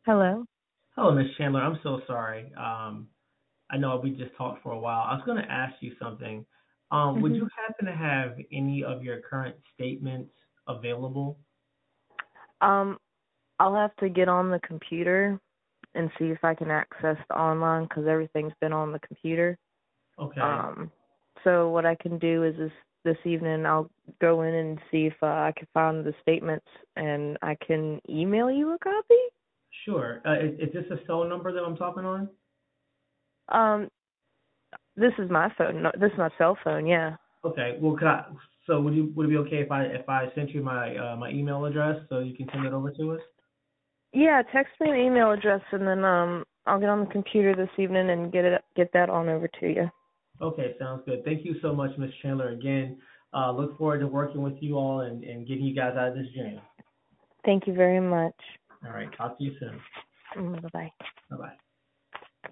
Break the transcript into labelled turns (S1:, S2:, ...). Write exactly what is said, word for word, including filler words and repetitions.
S1: Hello.
S2: Hello, Miss Chandler. I'm so sorry. Um, I know we just talked for a while. I was going to ask you something. Um, would
S1: hmm
S2: you happen to have any of your current statements available?
S1: Um, I'll have to get on the computer and see if I can access the online because everything's been on the computer.
S2: Okay.
S1: Um, so what I can do is this this evening I'll go in and see if uh, I can find the statements and I can email you a copy.
S2: Sure. Uh, is, is this a cell number that I'm talking on?
S1: Um, this is my phone. No, this is my cell phone. Yeah.
S2: Okay. Well, could I, so would you would it be okay if I if I sent you my uh, my email address so you can send it over to us?
S1: Yeah. Text me an email address and then um I'll get on the computer this evening and get it get that on over to you.
S2: Okay, sounds good. Thank you so much, Miss Chandler. Again, uh, look forward to working with you all and, and getting you guys out of this jam.
S1: Thank you very much.
S2: All right. Talk to you soon.
S1: Bye bye.
S2: Bye bye.